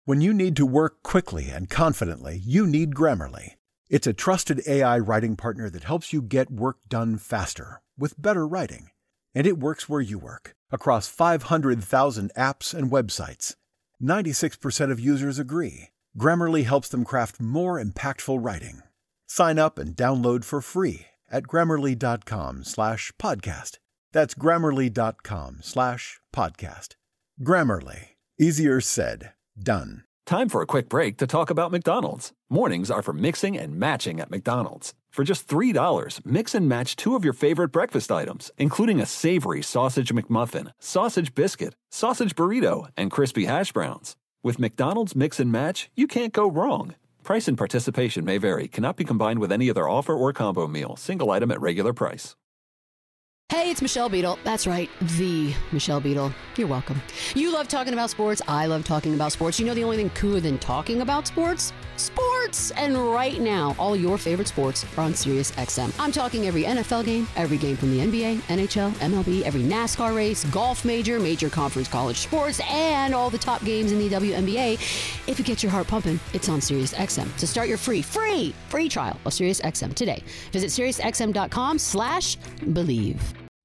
When you need to work quickly and confidently, you need Grammarly. It's a trusted AI writing partner that helps you get work done faster, with better writing. And it works where you work, across 500,000 apps and websites. 96% of users agree. Grammarly helps them craft more impactful writing. Sign up and download for free at Grammarly.com/podcast. That's Grammarly.com/podcast. Grammarly. Easier said, done. Time for a quick break to talk about McDonald's. Mornings are for mixing and matching at McDonald's. For just $3, mix and match two of your favorite breakfast items, including a savory sausage McMuffin, sausage biscuit, sausage burrito, and crispy hash browns. With McDonald's Mix and Match, you can't go wrong. Price and participation may vary. Cannot be combined with any other offer or combo meal. Single item at regular price. Hey, it's Michelle Beadle. That's right, the Michelle Beadle. You're welcome. You love talking about sports. I love talking about sports. You know the only thing cooler than talking about sports? Sports! And right now, all your favorite sports are on Sirius XM. I'm talking every NFL game, every game from the NBA, NHL, MLB, every NASCAR race, golf major conference college sports, and all the top games in the WNBA. If it gets your heart pumping, it's on Sirius XM. To start your free trial of Sirius XM today, visit SiriusXM.com/believe.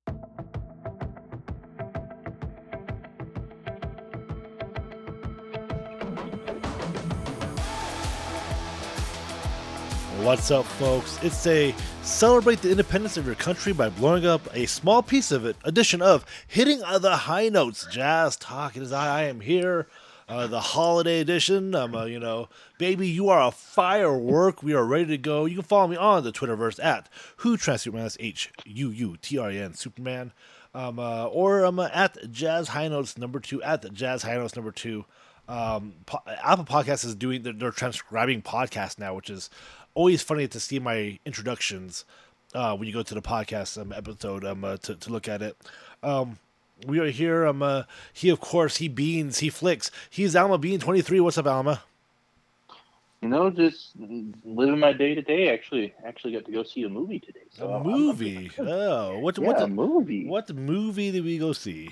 What's up, folks? It's a celebrate the independence of your country by blowing up a small piece of it edition of Hitting the High Notes Jazz Talk. It is I am here, the holiday edition. Baby, you are a firework. We are ready to go. You can follow me on the Twitterverse at WhoTransSuperman. That's HUUTRAN Superman. Or at Jazz High Notes number 2 at the Jazz High Notes number 2. Apple Podcasts is doing they're transcribing podcasts now, which is always funny to see my introductions when you go to the podcast episode to look at it. We are here. He of course he beans, he flicks. He's Alma Bean 23. What's up, Alma? Just living my day to day. Actually got to go see a movie today. So a movie? What movie? What movie did we go see?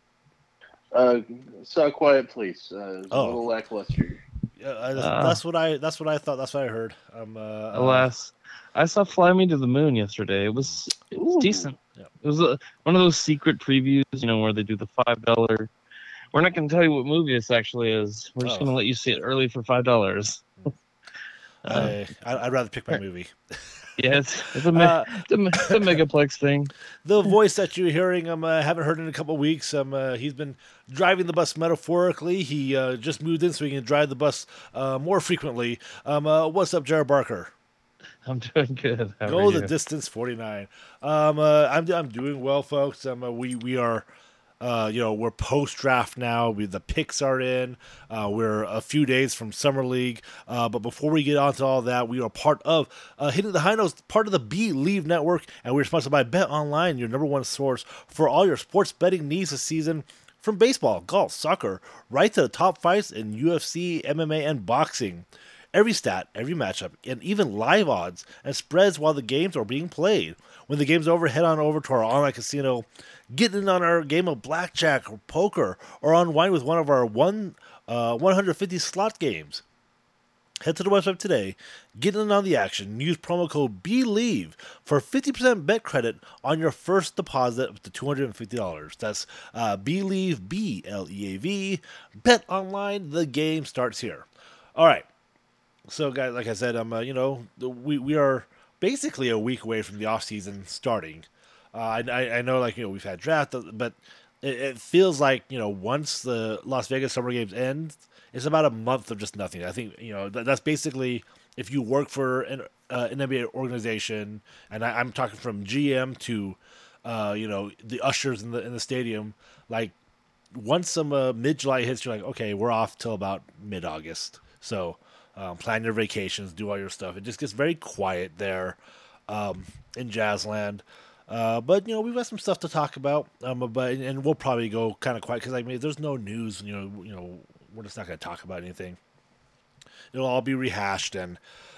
Saw a Quiet Place. A little lackluster. That's what I thought. That's what I heard. Alas, I saw Fly Me to the Moon yesterday. It was decent. Yeah. It was one of those secret previews, where they do the $5. We're not going to tell you what movie this actually is. We're just going to let you see it early for $5. I'd rather pick my movie. Yeah, it's a Megaplex thing. The voice that you're hearing, I haven't heard in a couple of weeks. He's been driving the bus metaphorically. He just moved in so he can drive the bus more frequently. What's up, Jared Barker? I'm doing good. How Go are the you? distance, 49. I'm doing well, folks. We are. We're post-draft now. The picks are in. We're a few days from Summer League. But before we get on to all that, we are part of Hitting the High Notes, part of the Believe Network, and we're sponsored by Bet Online, your number one source for all your sports betting needs this season. From baseball, golf, soccer, right to the top fights in UFC, MMA, and boxing. Every stat, every matchup, and even live odds and spreads while the games are being played. When the game's over, head on over to our online casino, get in on our game of blackjack or poker, or unwind with one of our 150 slot games. Head to the website today, get in on the action, use promo code BELIEVE for 50% bet credit on your first deposit up to $250. That's BELIEVE, BLEAV. Bet online, the game starts here. All right. So, guys, like I said, we are basically a week away from the offseason starting. I know, we've had draft, but it feels like, once the Las Vegas Summer Games end, it's about a month of just nothing. I think, that's basically if you work for an NBA organization, and I'm talking from GM to, the ushers in the stadium, once some mid-July hits, you're like, okay, we're off till about mid-August. So, plan your vacations, do all your stuff. It just gets very quiet there in Jazzland. But we've got some stuff to talk about. And we'll probably go kind of quiet because there's no news. We're just not going to talk about anything. It'll all be rehashed. And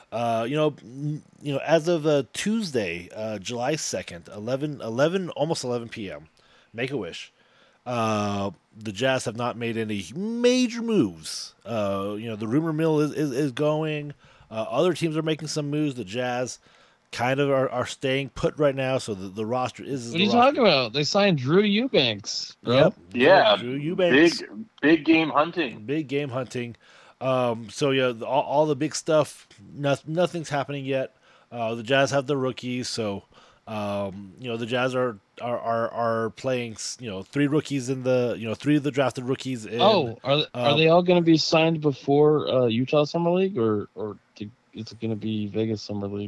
as of Tuesday, July 2nd, almost 11 p.m. Make-A-Wish. The Jazz have not made any major moves. The rumor mill is going. Other teams are making some moves. The Jazz kind of are staying put right now, so the roster is. What are you talking about? They signed Drew Eubanks, bro. Yep. Yeah, Drew Eubanks. Big game hunting. Big game hunting. So yeah, all the big stuff. Nothing's happening yet. The Jazz have the rookies, so the Jazz are playing. Three rookies in the. Three of the drafted rookies. Are they all going to be signed before Utah Summer League, or is it going to be Vegas Summer League?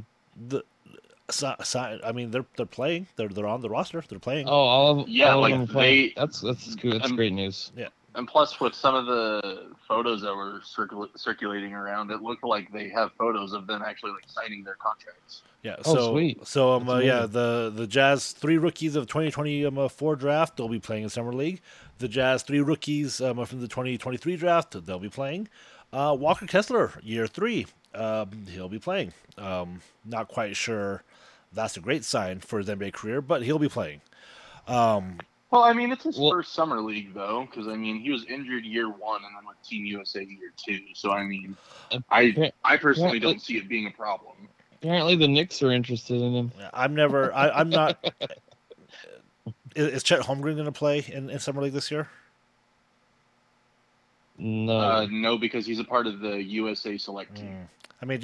I mean, they're playing. They're on the roster. They're playing. Oh, all of them playing. they. That's cool. That's great news. Yeah. And plus, with some of the photos that were circulating around, it looked like they have photos of them actually signing their contracts. Yeah. Oh, So sweet. So the Jazz 3 rookies of 2024 draft, they'll be playing in summer league. The Jazz 3 rookies from the 2023 draft, they'll be playing. Walker Kessler, year 3, he'll be playing. Not quite sure that's a great sign for his NBA career, but he'll be playing. Well, I mean, it's his first summer league, though, because, I mean, he was injured year 1 and then with Team USA year 2. So, I mean, I personally don't see it being a problem. Apparently the Knicks are interested in him. I'm not. Is Chet Holmgren going to play in summer league this year? No. No, because he's a part of the USA select team. I mean,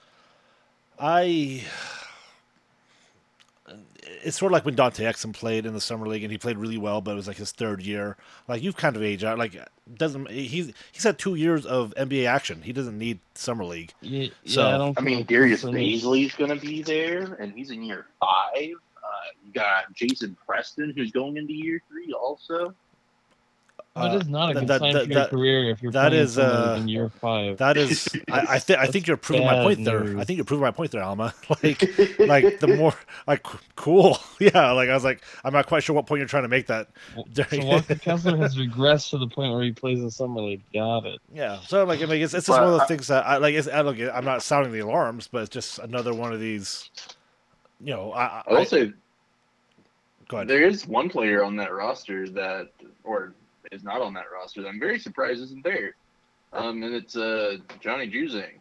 it's sort of like when Dante Exum played in the summer league, and he played really well, but it was like his 3rd year. Like, you've kind of aged out. Like, he's had 2 years of NBA action. He doesn't need summer league. Yeah, So, I mean, Darius Baisley's going to be there, and he's in year 5. You got Jason Preston, who's going into year 3 also. That is not a good sign for your career if you're playing in year 5. That is, I think you're proving my point there. news. I think you're proving my point there, Alma. like the more cool, yeah. Like, I was like, I'm not quite sure what point you're trying to make that. So Walker Kessler has regressed to the point where he plays in summer league. Got it. Yeah. So I mean, it's just one of those things that I like. I'm not sounding the alarms, but it's just another one of these. I will say, go ahead. there is one player on that roster that, or is not on that roster that I'm very surprised isn't there. And it's Johnny Juzang.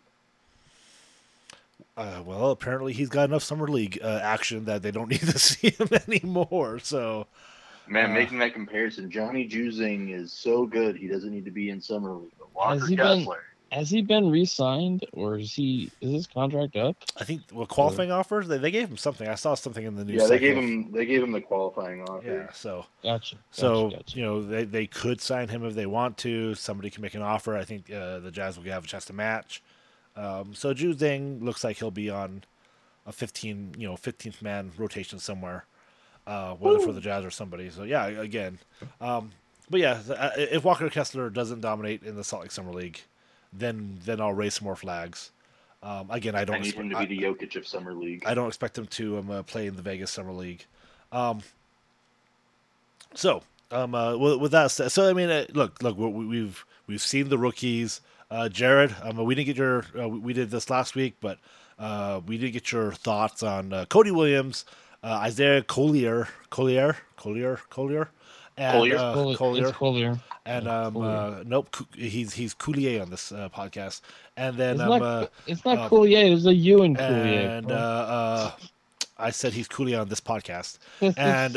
Well, apparently he's got enough summer league action that they don't need to see him anymore. So, Man, making that comparison, Johnny Juzang is so good he doesn't need to be in summer league. But Walker Kessler. Has he been re-signed, or is his contract up? I think qualifying offers they gave him something. I saw something in the news. Yeah, they gave him the qualifying offer. Yeah, so Gotcha. They could sign him if they want to. Somebody can make an offer. I think the Jazz will have a chance to match. So Juzang looks like he'll be on a 15th man rotation somewhere, whether for the Jazz or somebody. So yeah, again, but yeah, if Walker Kessler doesn't dominate in the Salt Lake Summer League, then I'll raise some more flags. Again, I need him to be the Jokic of Summer League. I don't expect him to play in the Vegas Summer League. With that said, so I mean, look, we've seen the rookies. Jared, we didn't get we did this last week, but we did get your thoughts on Cody Williams, Isaiah Collier, and Collier. And nope, he's Coulier on this podcast. And then it's not Coulier, there's a U in Coulier. And I said he's Coulier on this podcast. And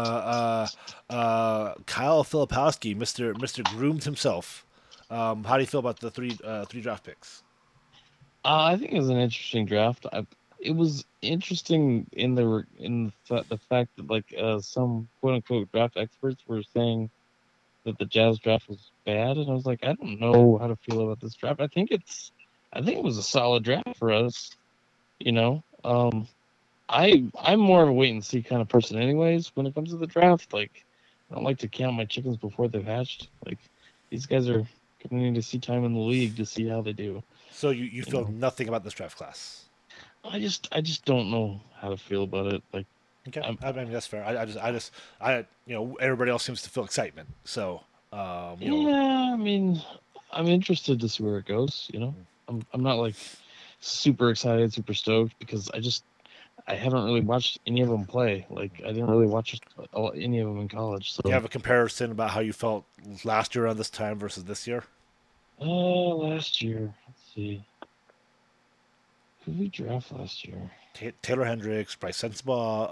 Kyle Filipowski, Mr. Groomed himself. How do you feel about the three draft picks? I think it was an interesting draft. It was interesting in the fact that some quote unquote draft experts were saying that the Jazz draft was bad, and I was like, I don't know how to feel about this draft. I think it was a solid draft for us. I'm more of a wait and see kind of person, anyways. When it comes to the draft, I don't like to count my chickens before they've hatched. These guys are going to need to see time in the league to see how they do. So you feel nothing about this draft class? I just don't know how to feel about it. Okay, I mean that's fair. I everybody else seems to feel excitement. So yeah, I mean, I'm interested to see where it goes. I'm not super excited, super stoked, because I haven't really watched any of them play. Like, I didn't really watch any of them in college. So do you have a comparison about how you felt last year around this time versus this year? Last year, let's see. Who did we draft last year? Taylor Hendricks, Bryce Sensabaugh,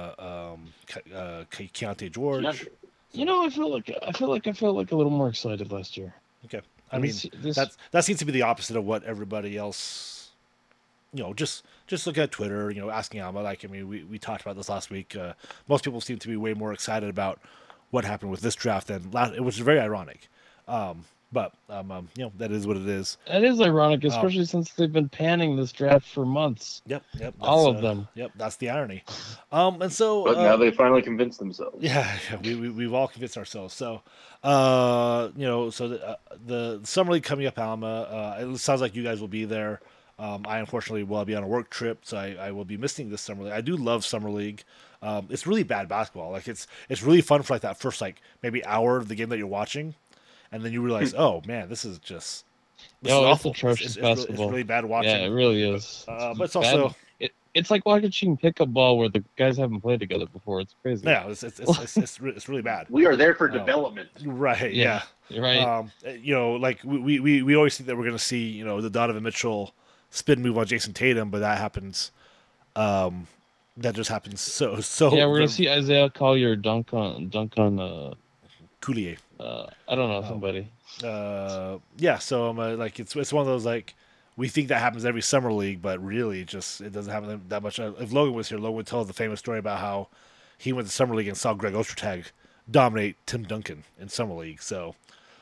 Keontae George. You know, I felt like a little more excited last year. Okay, I mean that seems to be the opposite of what everybody else. You know, just look at Twitter. You know, asking Alma. Like, I mean, we talked about this last week. Most people seem to be way more excited about what happened with this draft than last, which is very ironic. But you know, that is what it is. That is ironic, especially since they've been panning this draft for months. Yep. All of them. Yep, that's the irony. And so, but now they finally convinced themselves. Yeah, we've all convinced ourselves. So, you know, so the summer league coming up, Alma. It sounds like you guys will be there. I unfortunately will be on a work trip, so I will be missing this summer league. I do love summer league. It's really bad basketball. Like it's really fun for like that first like maybe hour of the game that you're watching. And then you realize, oh man, this is just awful. It's basketball. It's really bad watching. Yeah, it really is. But it's also it's like watching pickup ball where the guys haven't played together before. It's crazy. Yeah, it's really bad. We are there for development. Right. Yeah. You're right. You know, like we always think that we're going to see, you know, the Donovan Mitchell spin move on Jason Tatum, but that happens. That just happens so. Yeah, we're gonna see Isaiah Collier dunk on Coulier. I don't know, somebody. Yeah, so like it's one of those like we think that happens every summer league, but really it doesn't happen that much. If Logan was here, Logan would tell the famous story about how he went to summer league and saw Greg Ostertag dominate Tim Duncan in summer league. So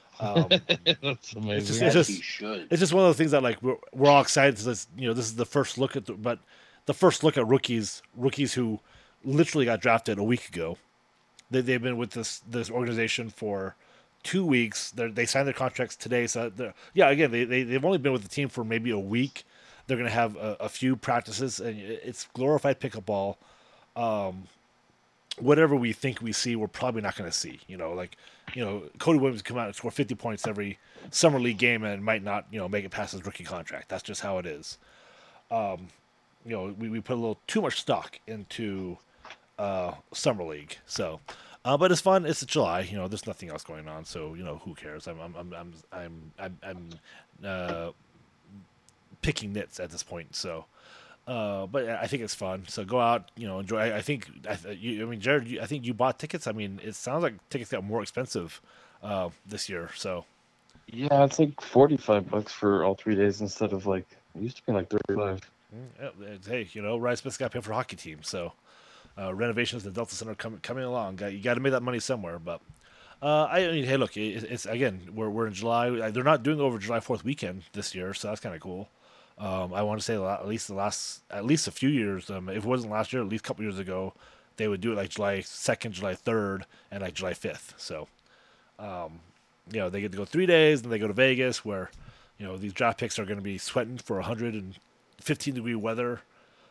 that's amazing. It's just one of those things that like we're all excited. This is the first look at rookies Mm-hmm. who literally got drafted a week ago. They've been with this organization for 2 weeks. They signed their contracts today. So again, they've only been with the team for maybe a week. They're going to have a few practices, and it's glorified pickup ball. Whatever we think we see, we're probably not going to see. Cody Williams come out and score 50 points every summer league game and might not, make it past his rookie contract. That's just how it is. We put a little too much stock into summer league. So, but it's fun. It's July. There's nothing else going on. So, who cares? I'm picking nits at this point. So, but I think it's fun. So go out, enjoy. Jared, I think you bought tickets. I mean, it sounds like tickets got more expensive this year. So. Yeah, it's like $45 for all 3 days instead of it used to be like $35. Hey, Ryan Smith's got to pay for a hockey team, so renovations at the Delta Center coming along. You got to make that money somewhere. But hey, look, it's again we're in July. They're not doing over July 4th weekend this year, so that's kind of cool. I want to say at least a few years. If it wasn't last year, at least a couple years ago, they would do it like July 2nd, July 3rd, and like July 5th. So, they get to go 3 days, then they go to Vegas, where these draft picks are going to be sweating for 115-degree weather.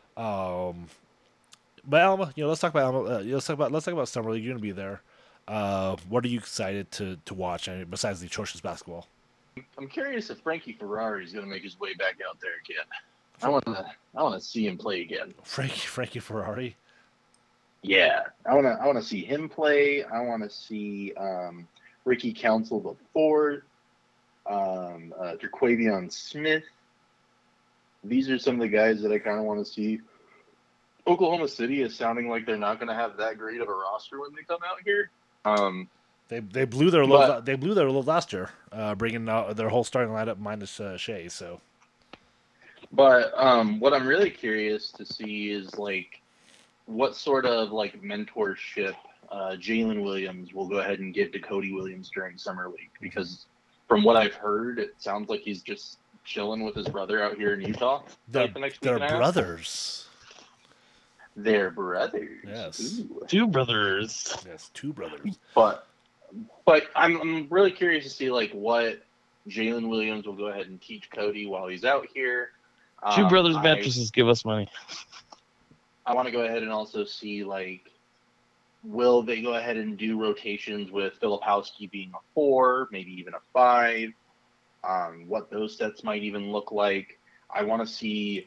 But Alma, let's talk about Alma. Let's talk about summer league. You're going to be there. What are you excited to watch? Besides the atrocious basketball. I'm curious if Frankie Ferrari is going to make his way back out there again. I want to see him play again. Frankie Ferrari. Yeah, I want to see him play. I want to see Ricky Council the fourth, Terquavion Smith. These are some of the guys that I kind of want to see. Oklahoma City is sounding like they're not going to have that great of a roster when they come out here. They blew their load last year, bringing their whole starting lineup minus Shea. So, but what I'm really curious to see is what sort of mentorship Jalen Williams will go ahead and give to Cody Williams during summer league, because from what I've heard, it sounds like he's just chilling with his brother out here in Utah. They're brothers. They're brothers. Yes. Ooh. Two brothers. Yes, two brothers. But I'm really curious to see what Jalen Williams will go ahead and teach Cody while he's out here. Two brothers mattresses give us money. I want to go ahead and also see will they go ahead and do rotations with Filipowski being a 4, maybe even a 5? What those sets might even look like. I want to see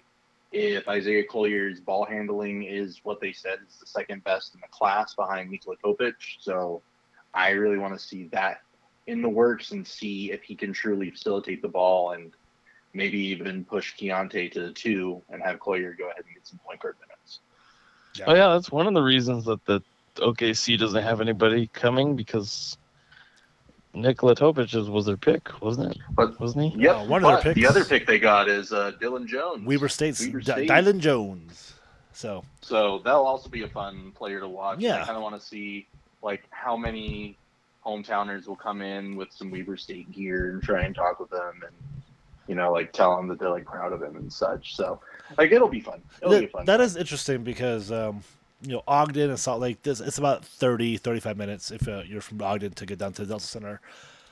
if Isaiah Collier's ball handling is what they said is the second best in the class behind Nikola Topic. So I really want to see that in the works and see if he can truly facilitate the ball and maybe even push Keontae to the 2 and have Collier go ahead and get some point guard minutes. Yeah. Oh yeah, that's one of the reasons that the OKC doesn't have anybody coming, because Nikola Topic was their pick, wasn't it? Wasn't he? Yep. One of their But picks. the other pick they got is Dylan Jones. Weber State's Weber State. Dylan Jones. So that'll also be a fun player to watch. Yeah. I kind of want to see like how many hometowners will come in with some Weber State gear and try and talk with them and, you know, like tell them that they're like proud of him and such. So like it'll be fun. It'll be fun. That is interesting because you know, Ogden and Salt Lake, it's about 35 minutes if you're from Ogden to get down to the Delta Center.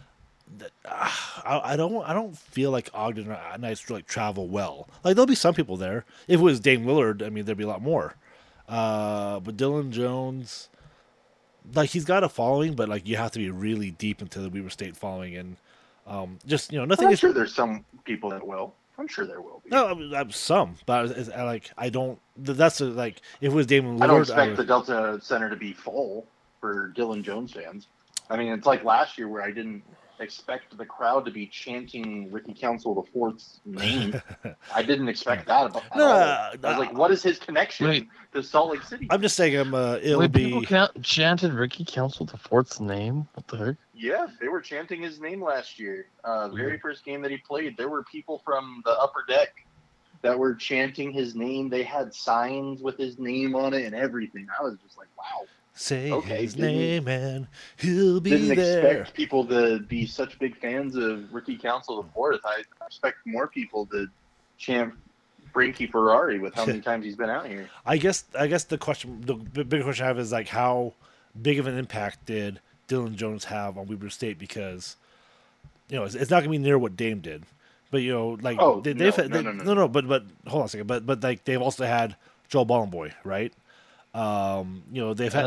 I don't feel like Ogden Knights like travel well. Like there'll be some people there. If it was Dame Lillard, I mean, there'd be a lot more. But Dylan Jones, like he's got a following, but like you have to be really deep into the Weber State following, and just you know nothing. I'm sure there's some people that will. I'm sure there will be. No, I'm some, but like I don't. That's like if it was Dame Lillard, I don't expect the Delta Center to be full for Dylan Jones fans. I mean, it's like last year where I didn't expect the crowd to be chanting Ricky Council IV's name. I didn't expect that at all. I was like, what is his connection to Salt Lake City? I'm just saying, it'll be. People chanted Ricky Council IV's name. What the heck? Yeah, they were chanting his name last year. The very first game that he played, there were people from the upper deck that were chanting his name. They had signs with his name on it and everything. I was just like, wow. Say his name and he'll be didn't there. Expect people to be such big fans of Ricky Council IV. I expect more people to chant Frankie Ferrari with how many times he's been out here. I guess the bigger question I have is like how big of an impact did Dylan Jones have on Weber State, because you know it's not gonna be near what Dame did, but you know like no. But hold on a second, but like they've also had Joel Bollenboy, right? You know they've had.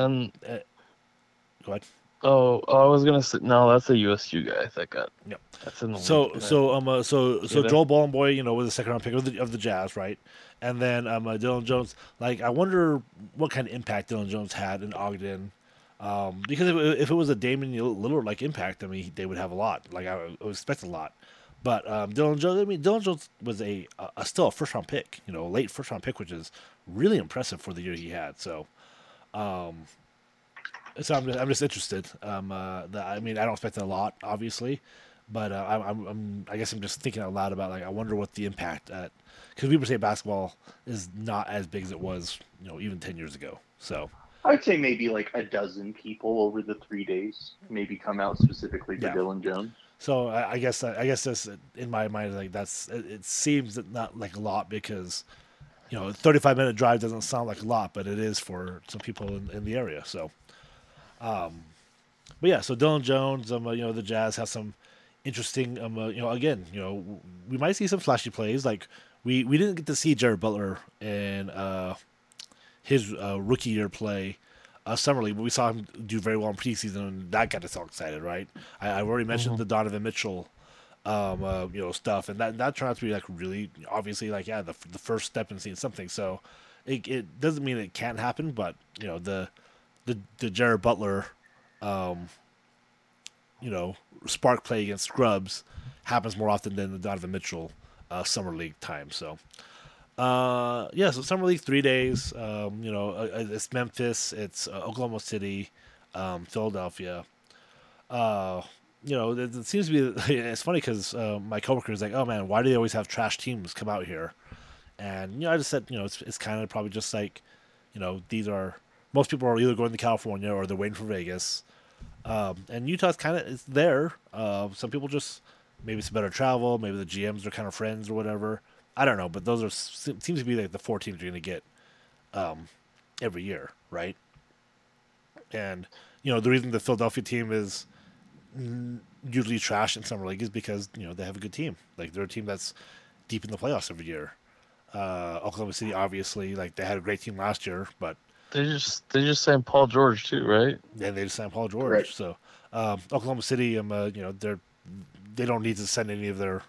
Go ahead. Oh, I was gonna say no. That's a USU guy that got. Yep. That's in the So league. Joel Bollenboy, you know, was the second round pick of the Jazz, right? And then Dylan Jones. Like, I wonder what kind of impact Dylan Jones had in Ogden, because if it was a Damian Lillard like impact, I mean, they would have a lot. Like I would expect a lot. But Dylan Jones, I mean, Dylan Jones was still a first round pick, you know, late first round pick, which is really impressive for the year he had. So, I'm just interested. I mean, I don't expect a lot, obviously, but I guess I'm just thinking out loud about like I wonder what the impact because Weber State basketball is not as big as it was, you know, even 10 years ago. So I'd say maybe like a dozen people over the 3 days maybe come out specifically for Dylan Jones. So I guess this in my mind like it seems that not like a lot because you know 35-minute drive doesn't sound like a lot, but it is for some people in the area. So, but yeah, so Dylan Jones, you know the Jazz have some interesting, you know, again, you know, we might see some flashy plays. Like we didn't get to see Jared Butler in his rookie year play. Summer League, but we saw him do very well in preseason, and that got us all excited, right? I've already mentioned the Donovan Mitchell, you know, stuff, and that turned out to be like really, obviously, like the first step in seeing something. So it doesn't mean it can't happen, but you know the Jared Butler, you know, spark play against scrubs happens more often than the Donovan Mitchell Summer League time. So. So Summer League 3 days. You know, it's Memphis, it's Oklahoma City, Philadelphia. You know, it seems to be. It's funny because my coworker is like, "Oh man, why do they always have trash teams come out here?" And you know, I just said, you know, it's kind of probably just like, you know, most people are either going to California or they're waiting for Vegas, and Utah's kind of it's there. Some people just maybe it's better travel, maybe the GMs are kind of friends or whatever. I don't know, but those seems to be like the 4 teams you're going to get every year, right? And you know the reason the Philadelphia team is usually trash in summer league is because you know they have a good team. Like they're a team that's deep in the playoffs every year. Oklahoma City, obviously, like they had a great team last year, but they just signed Paul George too, right? Yeah, they just signed Paul George. Right. So Oklahoma City, you know, they don't need to send any of their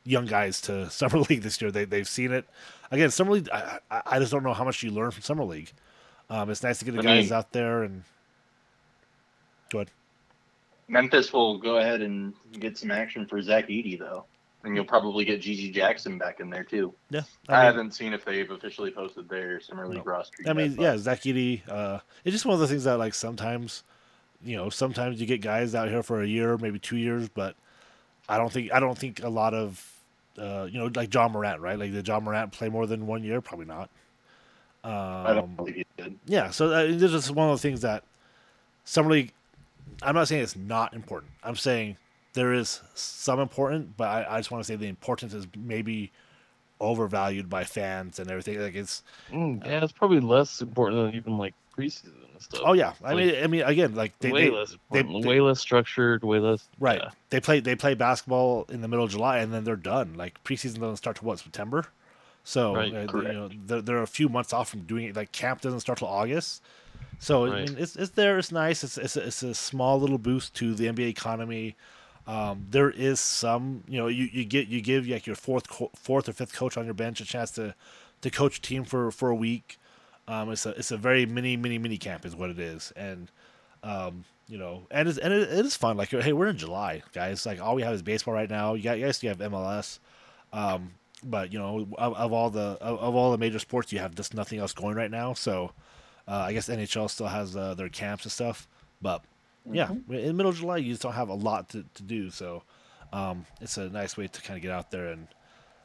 young guys to summer league this year. They've seen it. Again, summer league. I just don't know how much you learn from summer league. It's nice to get the guys out there and go ahead. Memphis will go ahead and get some action for Zach Edey, though. And you'll probably get Gigi Jackson back in there, too. Yeah. I haven't seen if they've officially posted their Summer League roster yet. I mean, yeah, Zach Edey. It's just one of those things that, like, sometimes you get guys out here for a year, maybe 2 years, but I don't think a lot of, like John Morant, right? Like, did John Morant play more than 1 year? Probably not. I don't believe he did. Yeah, so this is one of the things that Summer League, I'm not saying it's not important. I'm saying there is some important, but I just want to say the importance is maybe overvalued by fans and everything. Like it's it's probably less important than even like preseason and stuff. Oh yeah, I mean again, like way less structured, way less. Right, yeah. They play basketball in the middle of July and then they're done. Like preseason doesn't start till September. So they're a few months off from doing it. Like camp doesn't start till August. So I mean, it's there. It's nice. It's a small little boost to the NBA economy. There is some, you give like your fourth or fifth coach on your bench a chance to coach a team for a week. It's a very mini camp is what it is, and and it is fun. Like, hey, we're in July, guys. Like all we have is baseball right now. You guys have MLS, but of all the major sports, you have just nothing else going right now. So I guess NHL still has their camps and stuff, but. Yeah, in the middle of July, you just don't have a lot to do, so it's a nice way to kind of get out there and,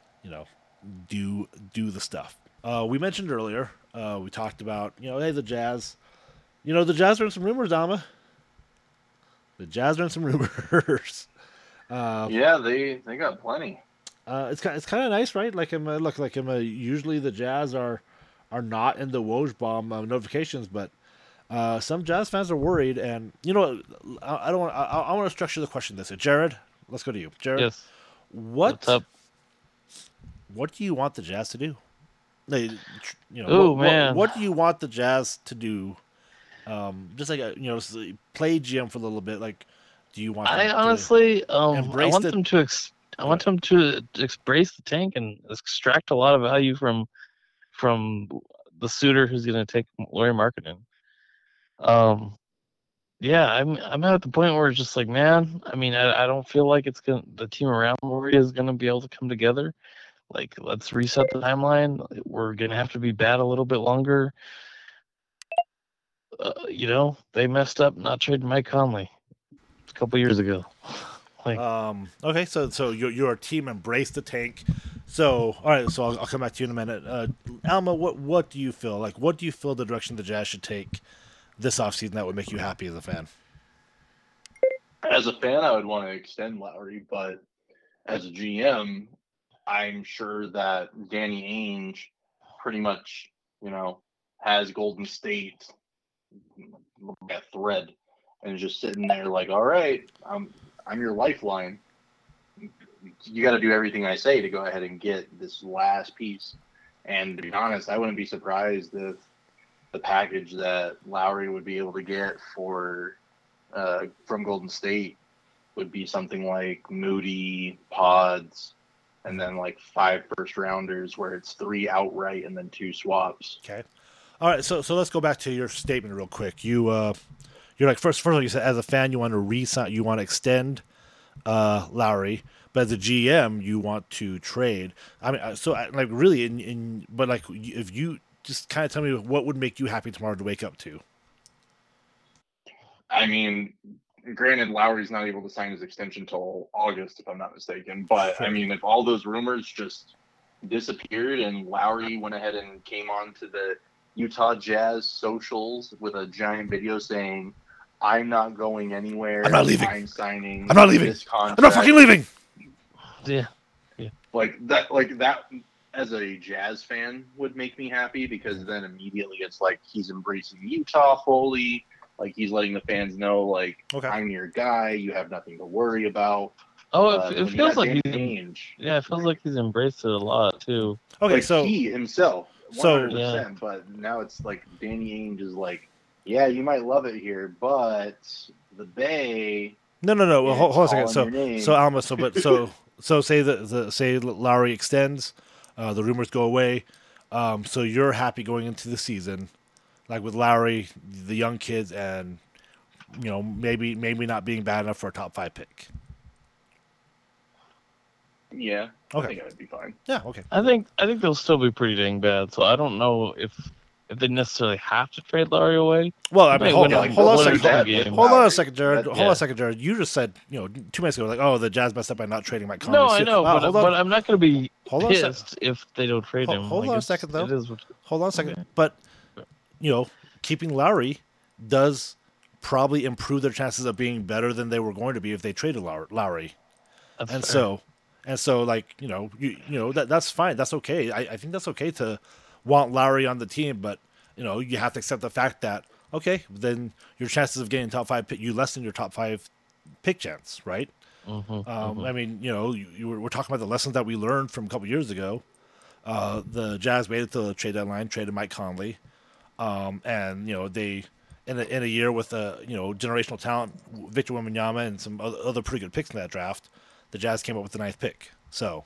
do the stuff. We mentioned earlier, we talked about, hey, the Jazz. The Jazz are in some rumors, Dama. The Jazz are in some rumors. Yeah, they got plenty. It's kind of nice, right? Like usually the Jazz are not in the Woj notifications, but. Some Jazz fans are worried, and I want to structure the question this way. Jared, let's go to you. Jared, yes. What's up? What do you want the Jazz to do? Man. What do you want the Jazz to do? Just like play GM for a little bit. Like, do you want? I honestly, I want them to. I want them to embrace the tank and extract a lot of value from the suitor who's going to take Lauri Markkanen. I'm at the point where it's just like, man, I mean, I don't feel like the team around Lauri is gonna be able to come together. Like, let's reset the timeline. We're gonna have to be bad a little bit longer. They messed up not trading Mike Conley a couple years ago. Okay, so your team embraced the tank. So all right, so I'll come back to you in a minute. Alma, what do you feel like? What do you feel the direction the Jazz should take this offseason that would make you happy as a fan? As a fan, I would want to extend Lauri, but as a GM, I'm sure that Danny Ainge pretty much, has Golden State at thread and is just sitting there like, all right, I'm your lifeline. You got to do everything I say to go ahead and get this last piece. And to be honest, I wouldn't be surprised if the package that Lauri would be able to get from Golden State would be something like Moody, Pods, and then like 5 first-rounders where it's 3 outright and then 2 swaps. Okay. All right, so let's go back to your statement real quick. You're like, first of all, you said as a fan you want to re-sign, you want to extend Lauri, but as a GM you want to trade. I mean, so like really, but like if you just kind of tell me what would make you happy tomorrow to wake up to. I mean, granted, Lauri's not able to sign his extension till August, if I'm not mistaken. But, I mean, if all those rumors just disappeared and Lauri went ahead and came on to the Utah Jazz socials with a giant video saying, I'm not going anywhere. I'm not leaving. I'm signing. I'm not leaving. This contract. I'm not fucking leaving. Yeah. Like that as a Jazz fan would make me happy, because then immediately it's like he's embracing Utah fully. Like, he's letting the fans know, like, okay, I'm your guy. You have nothing to worry about. Oh, it feels like it feels like he's embraced it a lot too. Okay, like, so he himself, 100%. But now it's like Danny Ainge is like, yeah, you might love it here, but the Bay. No. Well, hold on a second. So Alma, So say Lowry extends, the rumors go away. So you're happy going into the season, like with Lowry, the young kids, and maybe not being bad enough for a top 5 pick. Yeah. Okay. I think I'd be fine. Yeah. Okay. I think they'll still be pretty dang bad. So I don't know if they necessarily have to trade Lowry away. Well, I mean, hold on a second, Jared. Yeah. Hold on a second, Jared. You just said 2 minutes ago, like, oh, the Jazz messed up by not trading Mike Conley. No, I know, but I'm not going to be Hold on a pissed if they don't trade him. Hold on a second, though. It is Hold on a second. Okay. But keeping Lowry does probably improve their chances of being better than they were going to be if they traded Lowry. That's And fair. so, like, that's fine. That's okay. I think that's okay to want Lowry on the team, but you have to accept the fact that, okay, then your chances of getting top 5 pick, you lessen your top 5 pick chance, right? I mean, we're talking about the lessons that we learned from a couple years ago. The Jazz waited till the trade deadline, traded Mike Conley, and they in a year with generational talent, Victor Wembanyama and some other pretty good picks in that draft, the Jazz came up with the 9th pick. So,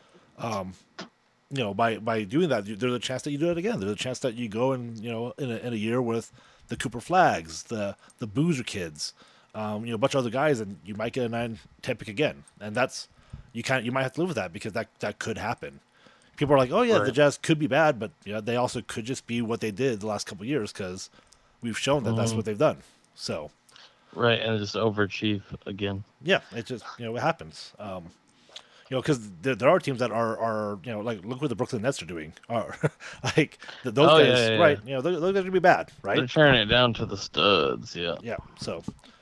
by doing that, there's a chance that you do it again. There's a chance that you go and in a year with the Cooper Flags, the Boozer kids, a bunch of other guys, and you might get a 9-10 pick again. And that's you might have to live with that because that could happen. People are like, oh yeah, Right. the Jazz could be bad, but they also could just be what they did the last couple of years because we've shown that that's what they've done. So. Right, and just overachieve again. Yeah, it just it happens. Because there are teams that are like look what the Brooklyn Nets are doing. Like those guys, yeah. right? Those guys are gonna be bad, right? They're turning it down to the studs. Yeah. Yeah. So,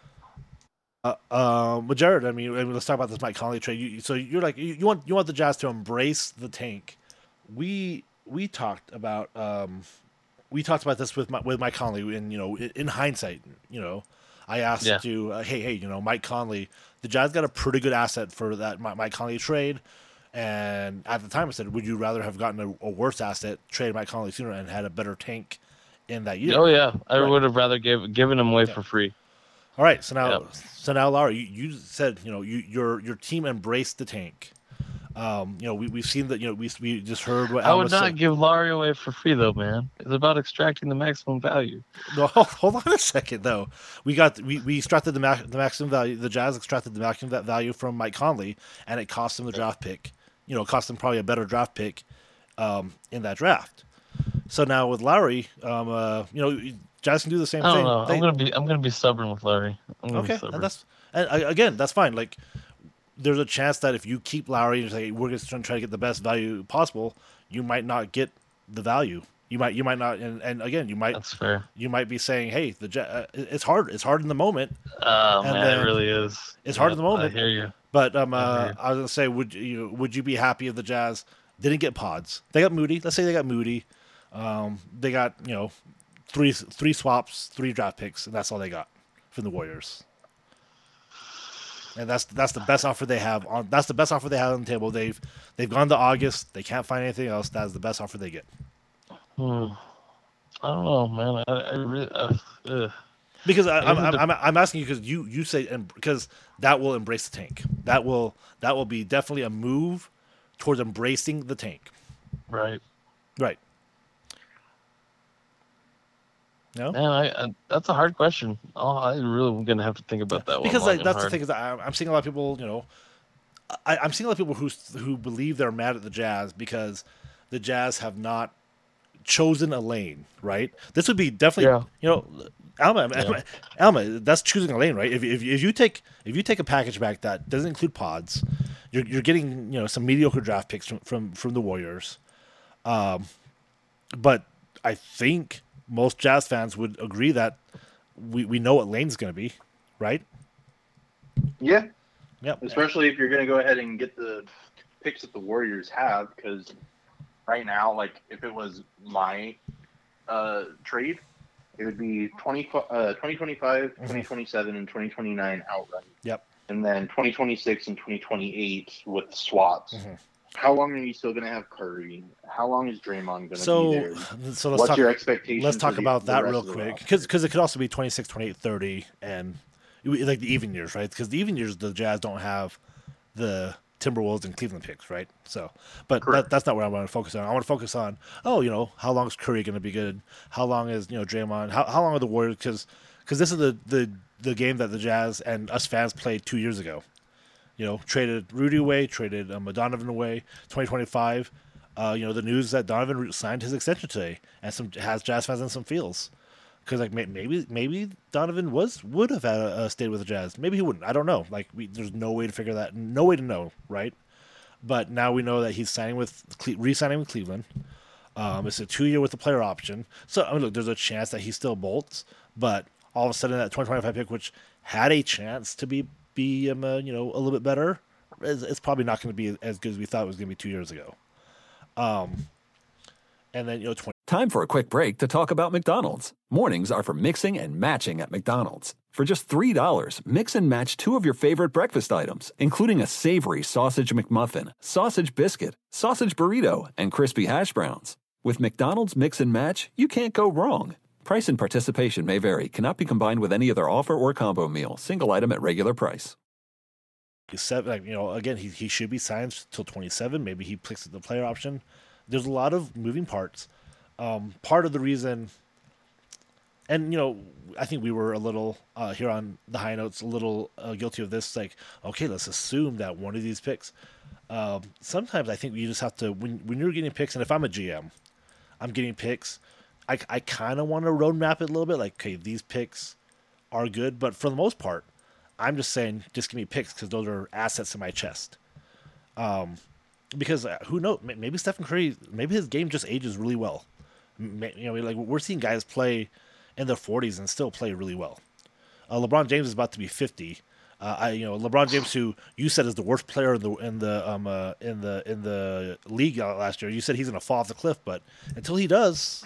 but Jared, I mean, let's talk about this Mike Conley trade. So you're like you want the Jazz to embrace the tank. We talked about this with Mike Conley, and in hindsight, I asked you, hey, Mike Conley, the Jazz got a pretty good asset for that Mike Conley trade. And at the time I said, would you rather have gotten a worse asset, traded Mike Conley sooner, and had a better tank in that year? Oh, yeah. I Right. would have rather given him away for free. All right. So now, Laura, you said, your team embraced the tank. We've seen that, we just heard what I would Alma not said. give Laurie away for free, though, man. It's about extracting the maximum value. No, hold on a second, though. We extracted the maximum value. The Jazz extracted the maximum value from Mike Conley, and it cost them the draft pick. It cost them probably a better draft pick in that draft. So now with Lowry, Jazz can do the same I thing. don't know. I'm gonna be stubborn with Laurie. Okay, and again, that's fine. Like, there's a chance that if you keep Lowry and say we're just trying to try to get the best value possible, you might not get the value. You might not, and again, you might. That's fair. You might be saying, "Hey, it's hard. It's hard in the moment." Oh And man, then it really is. it's hard in the moment. I hear you. But I was gonna say, would you be happy if the Jazz didn't get Pods? They got Moody. Let's say they got Moody. They got three swaps, 3 draft picks, and that's all they got from the Warriors. And that's the best offer they have on. That's the best offer they have on the table. They've gone to August. They can't find anything else. That's the best offer they get. I don't know, man. I really. Because I'm asking you because you say because that will embrace the tank. That will be definitely a move towards embracing the tank. Right. Right. No. Man, that's a hard question. I really am gonna have to think about that one. Because long and that's the hard. thing is I'm seeing a lot of people. I'm seeing a lot of people who believe they're mad at the Jazz because the Jazz have not chosen a lane. Right. This would be definitely Alma, that's choosing a lane, right? If you take a package back that doesn't include Pods, you're getting some mediocre draft picks from the Warriors. But I think most Jazz fans would agree that we know what lane's going to be, right? Yeah. Yep. Especially if you're going to go ahead and get the picks that the Warriors have, because right now, like if it was my trade, it would be 2025, 2027, and 2029 outright. Yep. And then 2026 and 2028 with swaps. Mm-hmm. How long are you still going to have Curry? How long is Draymond going to So be there? let's What's talk. your expectation? Let's talk for about the that rest real of the quick roster? because it could also be 26, 28, 30, and like the even years, right? Because the even years the Jazz don't have the Timberwolves and Cleveland picks, right? So, but Correct. that's not what I want to focus on. I want to focus on, how long is Curry going to be good? How long is Draymond? How long are the Warriors? Because this is the game that the Jazz and us fans played 2 years ago. Traded Rudy away, traded Donovan away. 2025. The news that Donovan signed his extension today, and has Jazz fans in some feels. Because maybe Donovan would have had stayed with the Jazz. Maybe he wouldn't. I don't know. There's no way to figure that. No way to know, right? But now we know that he's re-signing with Cleveland. It's a 2-year with the player option. So look, there's a chance that he still bolts. But all of a sudden, that 2025 pick, which had a chance to be a little bit better, it's probably not going to be as good as we thought it was going to be 2 years ago. And then Time for a quick break to talk about McDonald's. Mornings are for mixing and matching at McDonald's. For just $3, mix and match 2 of your favorite breakfast items, including a savory sausage McMuffin, sausage biscuit, sausage burrito, and crispy hash browns. With McDonald's Mix and Match, you can't go wrong. Price and participation may vary. Cannot be combined with any other offer or combo meal. Single item at regular price. Again, he should be signed till 27. Maybe he picks the player option. There's a lot of moving parts. Part of the reason, and I think we were a little here on the high notes, a little guilty of this. Okay, let's assume that one of these picks. Sometimes I think you just have to when you're getting picks, and if I'm a GM, I'm getting picks. I kind of want to roadmap it a little bit. Okay, these picks are good, but for the most part, I'm just saying, just give me picks because those are assets in my chest. Because who knows? Maybe Stephen Curry, maybe his game just ages really well. We're seeing guys play in their 40s and still play really well. LeBron James is about to be 50. LeBron James, who you said is the worst player in the league last year. You said he's going to fall off the cliff, but until he does,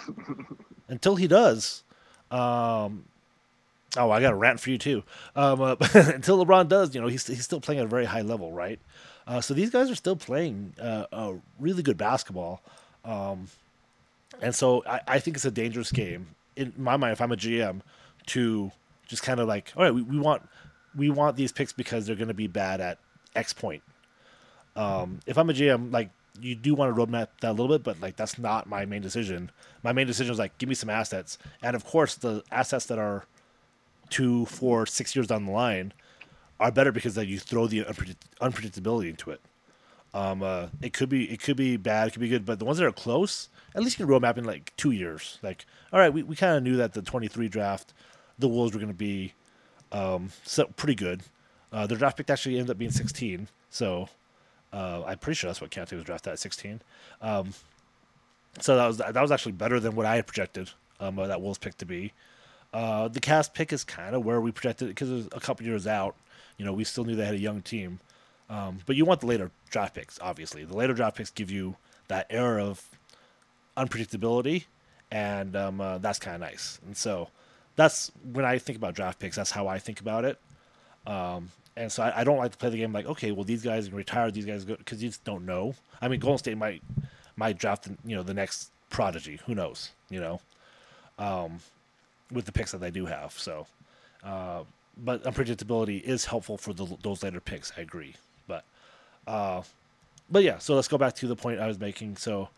I got a rant for you too. Until LeBron does, he's still playing at a very high level, right? So these guys are still playing really good basketball. And so I think it's a dangerous game in my mind. If I'm a GM, to just kind of all right, we want these picks because they're going to be bad at X point. If I'm a GM, you do want to roadmap that a little bit, but that's not my main decision. My main decision is give me some assets, and of course the assets that are 2, 4, 6 years down the line are better because you throw the unpredictability into it. It could be bad, it could be good, but the ones that are close, at least you can roadmap in 2 years. All right, we kind of knew that the 23 draft, the Wolves were going to be pretty good. Their draft pick actually ended up being 16, so I'm pretty sure that's what Kante was drafted at 16. So that was actually better than what I had projected that Wolves pick to be. The Cavs pick is kind of where we projected it because it was a couple years out. We still knew they had a young team. But you want the later draft picks, obviously. The later draft picks give you that air of unpredictability, and that's kind of nice. And so that's when I think about draft picks, that's how I think about it. And so I don't like to play the game okay, well, these guys can retire, these guys go, because you just don't know. I mean, Golden State might draft the next prodigy. Who knows? With the picks that they do have. So, but unpredictability is helpful for those later picks. I agree. But yeah. So let's go back to the point I was making. So,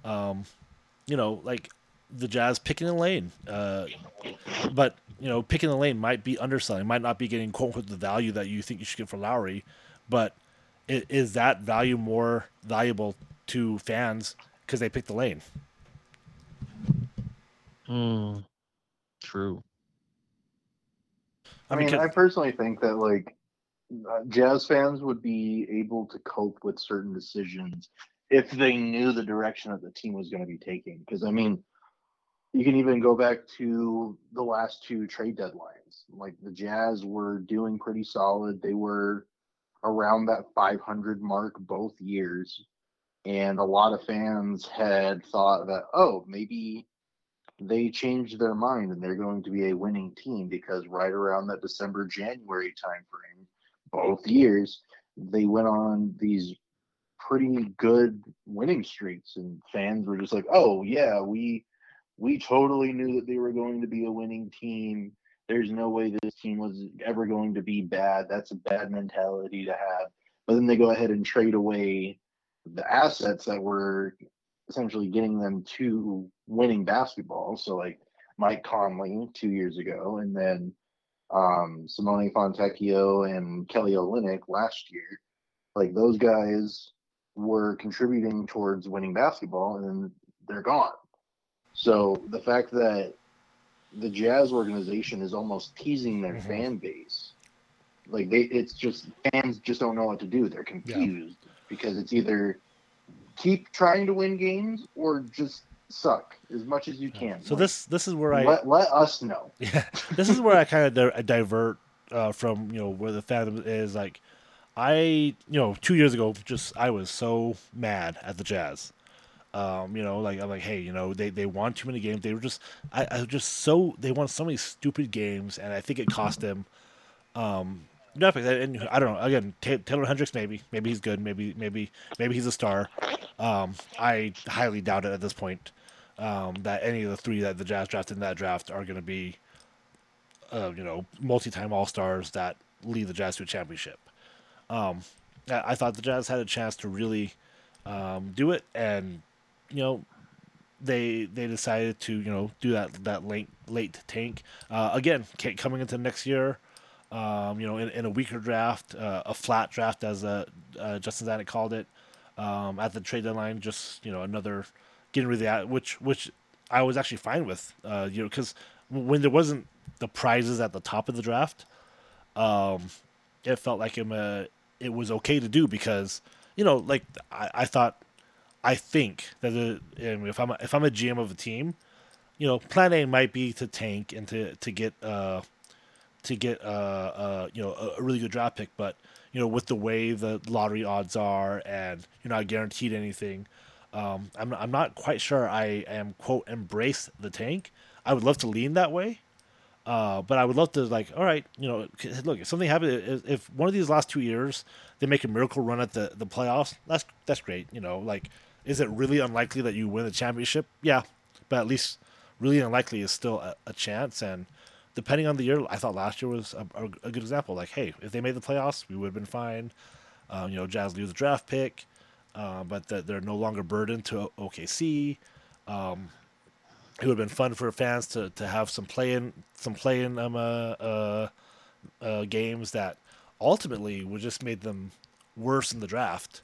the Jazz picking the lane, but picking the lane might be underselling, might not be getting quote unquote the value that you think you should get for Lowry, but is that value more valuable to fans because they picked the lane? True. I mean, I personally think that Jazz fans would be able to cope with certain decisions if they knew the direction that the team was going to be taking. Because I mean, you can even go back to the last 2 trade deadlines. The Jazz were doing pretty solid. They were around that 500 mark both years. And a lot of fans had thought that, maybe they changed their mind and they're going to be a winning team because right around that December-January timeframe, both years, they went on these pretty good winning streaks. And fans were just we totally knew that they were going to be a winning team. There's no way this team was ever going to be bad. That's a bad mentality to have. but then they go ahead and trade away the assets that were essentially getting them to winning basketball. So like Mike Conley 2 years ago, and then Simone Fontecchio and Kelly Olynyk last year. Like those guys were contributing towards winning basketball, and then they're gone. So the fact that the Jazz organization is almost teasing their fan base, like it's just fans just don't know what to do. They're confused because it's either keep trying to win games or just suck as much as you can. So like, this is where let us know. Yeah, this is where I kind of divert from where the fandom is. Like I 2 years ago, I was so mad at the Jazz. I'm like, hey, they won too many games. They were I was just so they won so many stupid games, and I think it cost them. Nothing. And I don't know. Again, Taylor Hendricks, maybe he's good. Maybe he's a star. I highly doubt it at this point that any of the three that the Jazz drafted in that draft are going to be, multi-time All-Stars that lead the Jazz to a championship. I thought the Jazz had a chance to really do it, and they decided to do that late tank again coming into next year. In a weaker draft, a flat draft, as Justin Zanuck called it, at the trade deadline, just another getting rid of that, which I was actually fine with, because when there wasn't the prizes at the top of the draft, it felt like it was okay to do because like I think that if I'm a GM of a team, plan A might be to tank and to get a really good draft pick, but with the way the lottery odds are and you're not guaranteed anything, I'm not quite sure I am quote embrace the tank. I would love to lean that way, but I would love to all right, look, if something happens, if one of these last 2 years they make a miracle run at the playoffs, that's great. Is it really unlikely that you win the championship? Yeah, but at least really unlikely is still a chance. And depending on the year, I thought last year was a good example. Like, hey, if they made the playoffs, we would have been fine. Jazz lose a draft pick, but they're no longer burdened to OKC. It would have been fun for fans to have some play-in games that ultimately would just made them worse in the draft.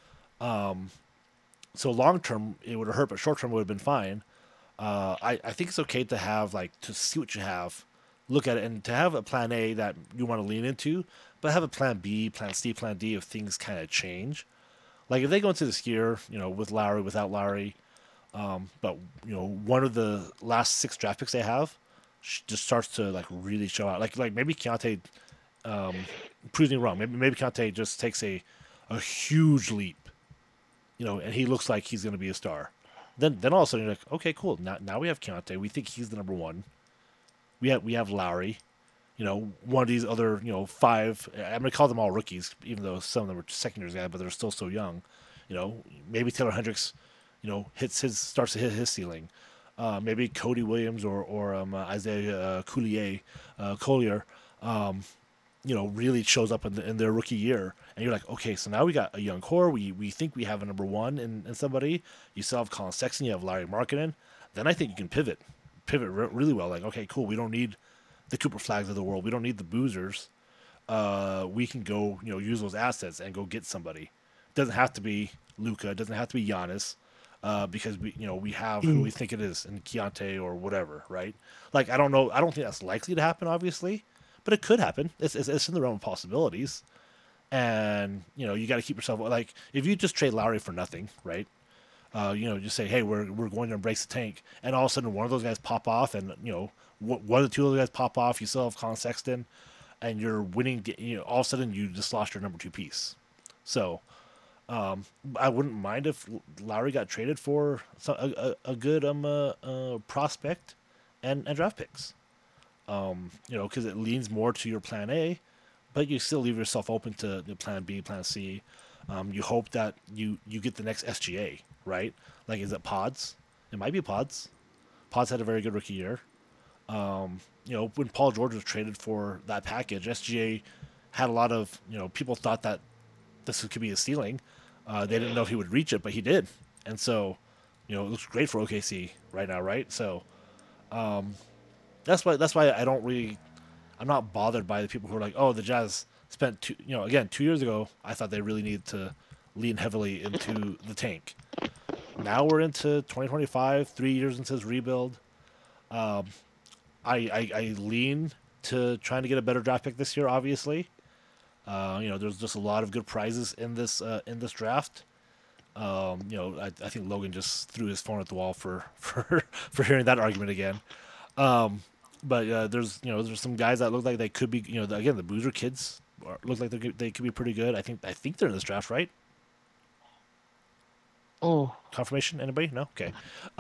So long term it would have hurt, but short term would have been fine. I think it's okay to have to see what you have, look at it, and to have a plan A that you want to lean into, but have a plan B, plan C, plan D if things kind of change. Like if they go into this year, with Lowry, without Lowry, but one of the last 6 draft picks they have just starts to really show out. Like maybe Keontae proves me wrong. Maybe Keontae just takes a huge leap, and he looks like he's going to be a star. Then all of a sudden you're like, okay, cool. Now we have Keontae. We think he's the number one. We have Lowry. One of these other 5. I'm gonna call them all rookies, even though some of them were second years guys, but they're still so young. Maybe Taylor Hendricks, starts to hit his ceiling. Maybe Cody Williams or Isaiah Collier, really shows up in their rookie year, and you're like, okay, so now we got a young core. We think we have a number one in somebody. You still have Colin Sexton. You have Larry Markkinen. Then I think you can pivot really well. Like, okay, cool. We don't need the Cooper Flags of the world. We don't need the boozers. We can go, use those assets and go get somebody. It doesn't have to be Luka. It doesn't have to be Giannis, because we have who we think it is in Keontae or whatever, right? Like, I don't know. I don't think that's likely to happen, obviously, but it could happen. It's in the realm of possibilities. And, you got to keep yourself, like, if you just trade Lowry for nothing, right? Just say, hey, we're going to embrace the tank, and all of a sudden one of those guys pop off, and one of the two of those guys pop off. You still have Colin Sexton, and you're winning. All of a sudden you just lost your number 2 piece. So, I wouldn't mind if Lowry got traded for a good prospect and draft picks. Because it leans more to your plan A, but you still leave yourself open to the plan B, plan C. You hope that you get the next SGA, right? Like, is it Pods? It might be Pods. Pods had a very good rookie year. When Paul George was traded for that package, SGA had a lot of, people thought that this could be his ceiling. They didn't know if he would reach it, but he did. And so, it looks great for OKC right now, right? So, that's why I'm not bothered by the people who are like, oh, the Jazz spent 2 years ago, I thought they really needed to lean heavily into the tank. Now we're into 2025, 3 years into this rebuild. I lean to trying to get a better draft pick this year, obviously. There's just a lot of good prizes in this draft. I think Logan just threw his phone at the wall for hearing that argument again. But there's some guys that look like they could be, again, the Boozer kids look like they could be pretty good. I think they're in this draft, right? Oh, Confirmation? Anybody? No? Okay.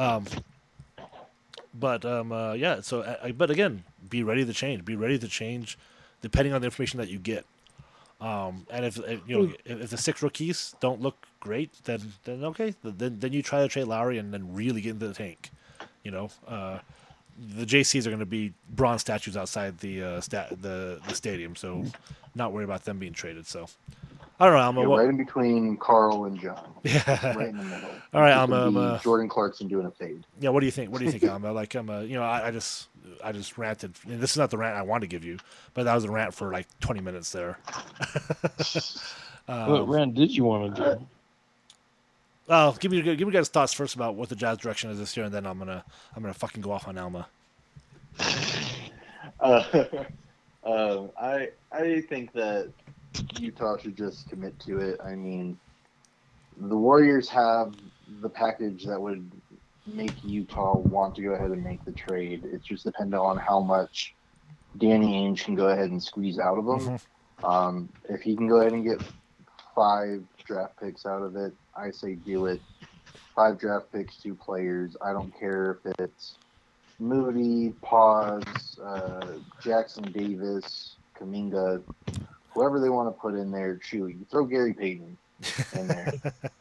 But again, be ready to change. Be ready to change depending on the information that you get. And if the 6 rookies don't look great, then okay, then you try to trade Lowry and then really get into the tank. The JCs are going to be bronze statues outside the stadium, so not worry about them being traded. So I don't know, Alma. Right in between Carl and John. Yeah. Right in the middle. All right, Alma. Jordan Clarkson doing a fade. Yeah. What do you think? Alma? Like, I just ranted. And this is not the rant I wanted to give you, but that was a rant for like 20 minutes there. What rant did you want to do? Well, give me guys' thoughts first about what the Jazz direction is this year, and then I'm gonna fucking go off on Alma. I think that Utah should just commit to it. I mean, the Warriors have the package that would make Utah want to go ahead and make the trade. It's just dependent on how much Danny Ainge can go ahead and squeeze out of them. Mm-hmm. If he can go ahead and get 5 draft picks out of it, I say do it. 5 draft picks, 2 players. I don't care if it's Moody, Paz, Jackson Davis, Kuminga, whoever they want to put in there. Shoot, you throw Gary Payton in there.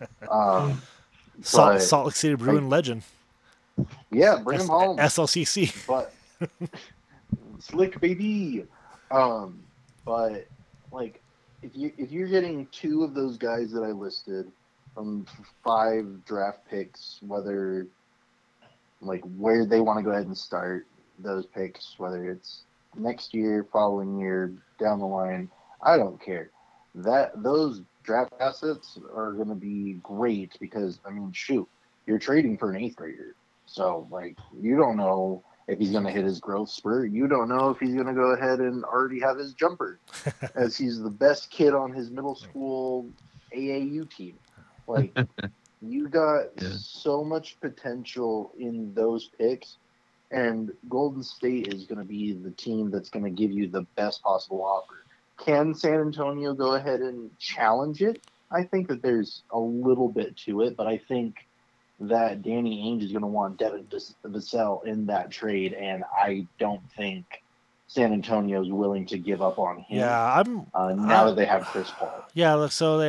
Salt Lake City Bruin legend. Yeah, bring him home. SLCC. But slick baby. But like, if you're getting 2 of those guys that I listed from 5 draft picks, whether like where they want to go ahead and start those picks, whether it's next year, following year, down the line, I don't care. That those draft assets are going to be great because, I mean, shoot, you're trading for an 8th grader. So, like, you don't know if he's going to hit his growth spurt. You don't know if he's going to go ahead and already have his jumper as he's the best kid on his middle school AAU team. Like, you got so much potential in those picks, and Golden State is going to be the team that's going to give you the best possible offer. Can San Antonio go ahead and challenge it? I think that there's a little bit to it, but I think that Danny Ainge is going to want Devin Vassell in that trade, and I don't think San Antonio is willing to give up on him. Yeah, now that they have Chris Paul. Yeah, so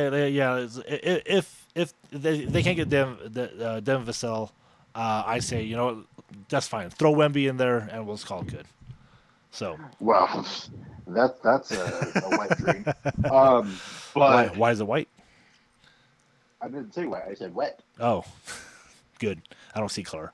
if they can't get Devin Vassell, I say, you know what, that's fine. Throw Wemby in there, and we'll just call it good. So, well, that's a wet dream. But why is it white? I didn't say white. I said wet. Oh, good. I don't see color.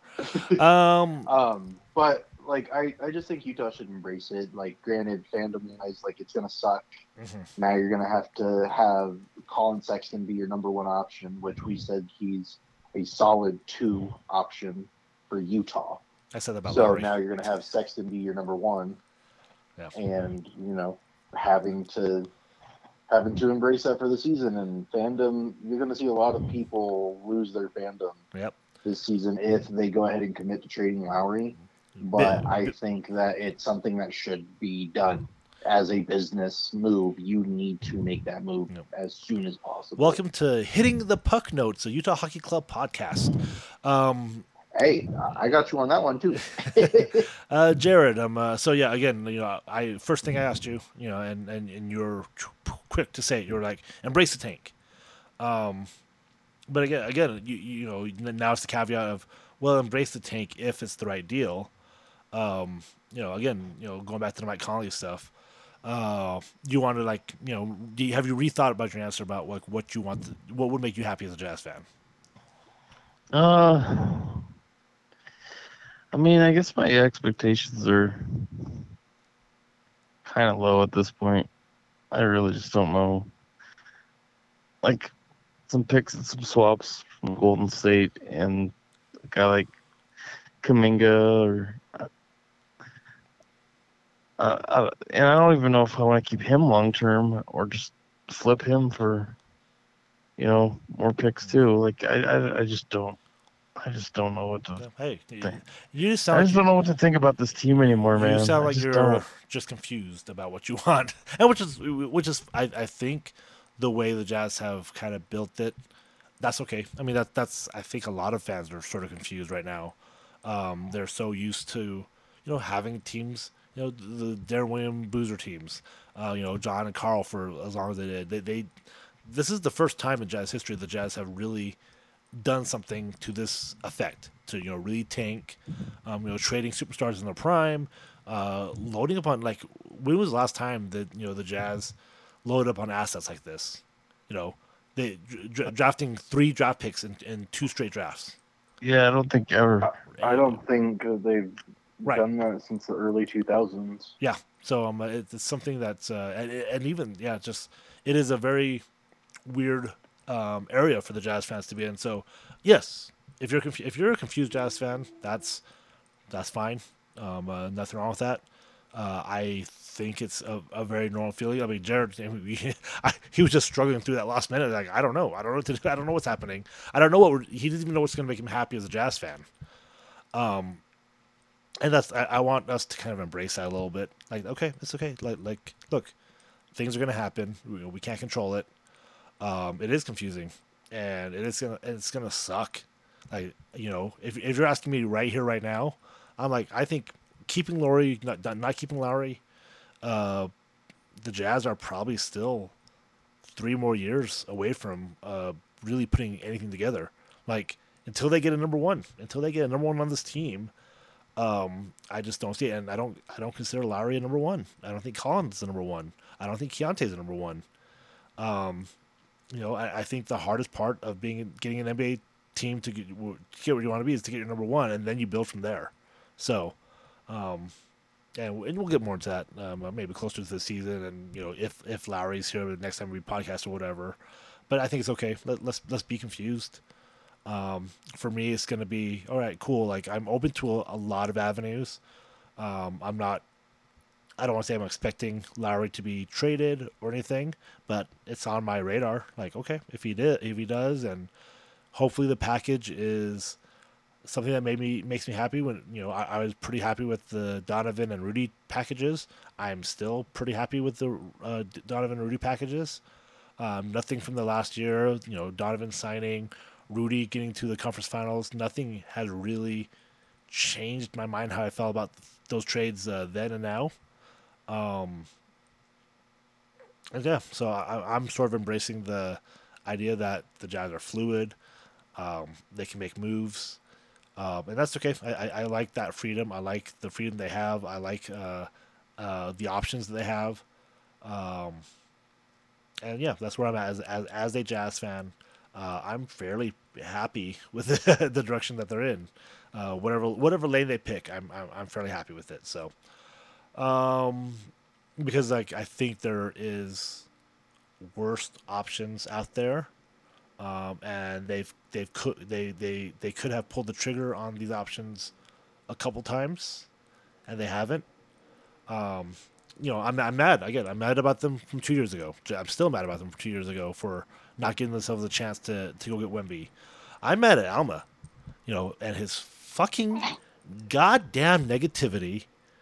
But like, I just think Utah should embrace it. Like, granted, fandom-wise, like, it's gonna suck. Mm-hmm. Now you're gonna have to have Colin Sexton be your number 1 option, which we said he's a solid 2 option for Utah. I said that about so Lowry. Now you're gonna have Sexton be your number 1, and having to embrace that for the season. And fandom, you're gonna see a lot of people lose their fandom this season if they go ahead and commit to trading Lowry. But I think that it's something that should be done as a business move. You need to make that move as soon as possible. Welcome to Hitting the Puck Notes, a Utah Hockey Club podcast. Hey, I got you on that one too. Jared, so yeah, again, first thing I asked you, and you're quick to say it. You're like, embrace the tank. But again, now it's the caveat of, well, embrace the tank if it's the right deal. Going back to the Mike Conley stuff, you want to have you rethought about your answer about like what you want, what would make you happy as a Jazz fan? I mean, I guess my expectations are kind of low at this point. I really just don't know. Like some picks and some swaps from Golden State and a guy like Kuminga or. And I don't even know if I want to keep him long term or just flip him for, more picks too. Like I just don't. I just don't know what to. Hey, think. you just sound. I just don't know what to think about this team anymore, man. You sound like just you're don't. just confused about what you want, and which is I think the way the Jazz have kind of built it. That's okay. I mean that's I think a lot of fans are sort of confused right now. They're so used to having teams. The Darren William Boozer teams. John and Carl for as long as they did. They this is the first time in Jazz history the Jazz have really done something to this effect to really tank, trading superstars in their prime, loading up on when was the last time that the Jazz loaded up on assets like this? They drafting 3 draft picks in 2 straight drafts. Yeah, I don't think ever. I don't think they've Right. done that since the early 2000s. Yeah, so it's something that's and even just it is a very weird area for the Jazz fans to be in. So yes, if you're a confused Jazz fan, that's fine. Nothing wrong with that. I think it's a very normal feeling. I mean, Jared, he was just struggling through that last minute. Like, I don't know what to do. I don't know what's happening. I don't know he doesn't even know what's going to make him happy as a Jazz fan. And that's I want us to kind of embrace that a little bit. Like, okay, it's okay. Like look, things are going to happen. We can't control it. It is confusing, and it's gonna suck. Like, if you're asking me right here, right now, I'm like, I think keeping Lowry, not keeping Lowry, the Jazz are probably still 3 more years away from really putting anything together. Like, until they get a number one on this team, I just don't see it, and I don't consider Lowry a number one. I don't think Collins is a number one. I don't think Keontae's a number one. I think the hardest part of getting an NBA team to get where you want to be is to get your number one, and then you build from there. So, and we'll get more into that maybe closer to the season, and if Lowry's here the next time we podcast or whatever. But I think it's okay. Let's be confused. For me, it's going to be all right. Cool. Like, I'm open to a lot of avenues. I don't want to say I'm expecting Lowry to be traded or anything, but it's on my radar. Like, okay, if he does, and hopefully the package is something that makes me happy. When I was pretty happy with the Donovan and Rudy packages. I'm still pretty happy with the Donovan and Rudy packages. Nothing from the last year. Donovan signing, Rudy getting to the conference finals. Nothing has really changed my mind how I felt about those trades then and now. And yeah, so I'm sort of embracing the idea that the Jazz are fluid. They can make moves, and that's okay. I like that freedom. I like the freedom they have. I like the options that they have. And yeah, that's where I'm at as a Jazz fan. I'm fairly happy with the direction that they're in. Whatever lane they pick, I'm fairly happy with it. So. Because I think there is worse options out there, and they could have pulled the trigger on these options a couple times, and they haven't. I'm mad again. I'm mad about them from 2 years ago. I'm still mad about them from 2 years ago for not giving themselves a chance to go get Wemby. I'm mad at Alma, and his fucking goddamn negativity.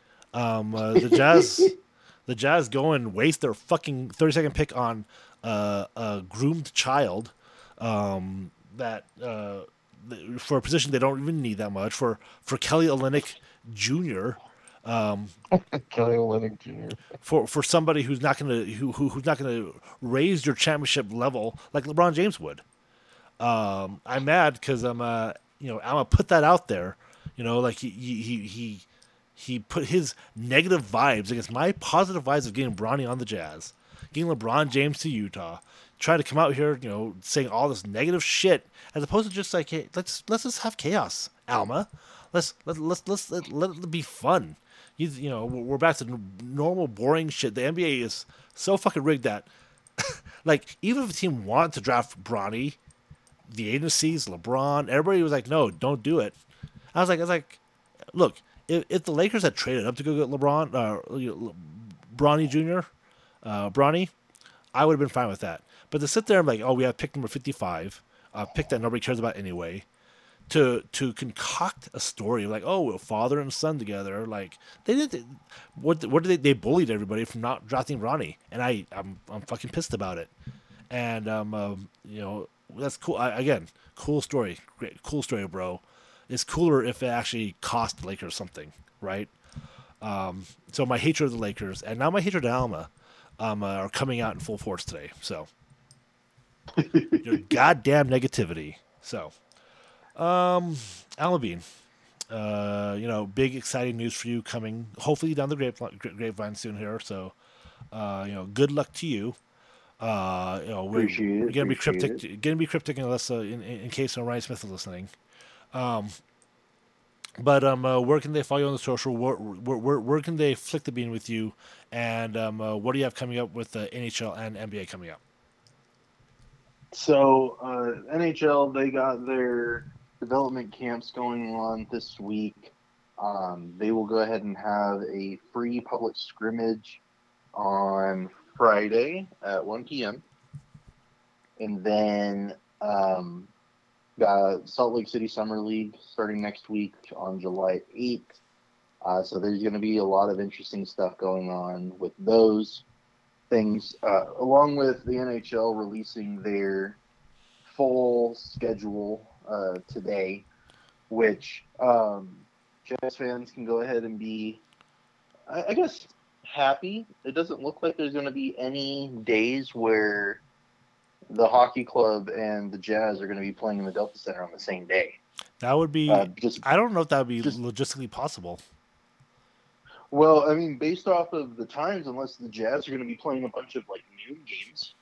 The Jazz go and waste their fucking 32nd pick on a groomed child that for a position they don't even need that much for Kelly Olynyk Jr. Kelly Olynyk Jr. for somebody who's not gonna raise your championship level like LeBron James would. I'm mad because Alma put that out there. Like he he put his negative vibes against my positive vibes of getting Bronny on the Jazz, getting LeBron James to Utah, try to come out here, saying all this negative shit, as opposed to just like, hey, let's just have chaos, Alma. Let it be fun. We're back to normal boring shit. The NBA is so fucking rigged that, like, even if a team wanted to draft Bronny, the agencies, LeBron, everybody was like, no, don't do it. I was like, look, if the Lakers had traded up to go get LeBron, Bronny Jr., Bronny, I would have been fine with that. But to sit there and like, oh, we have pick number 55, pick that nobody cares about anyway, to concoct a story like, oh, a father and son together, like they did. What did they bullied everybody from not drafting Bronny, and I'm fucking pissed about it. And that's cool. Again, cool story, great, cool story, bro. It's cooler if it actually cost the Lakers something, right? So my hatred of the Lakers and now my hatred of Alma are coming out in full force today. So your goddamn negativity. So, Alma Bean, big exciting news for you coming, hopefully down the grapevine soon here. So, good luck to you. We're gonna be cryptic unless in case Ryan Smith is listening. But where can they follow you on the social? Where can they flick the bean with you? And what do you have coming up with the NHL and NBA coming up? So NHL, they got their development camps going on this week. They will go ahead and have a free public scrimmage on Friday at 1 p.m. And then got Salt Lake City Summer League starting next week on July 8th. So there's going to be a lot of interesting stuff going on with those things, along with the NHL releasing their full schedule today, which Jazz fans can go ahead and be, I guess, happy. It doesn't look like there's going to be any days where the hockey club and the Jazz are going to be playing in the Delta Center on the same day. That would be, I don't know if that would be logistically possible. Well, I mean, based off of the times, unless the Jazz are going to be playing a bunch of like noon games.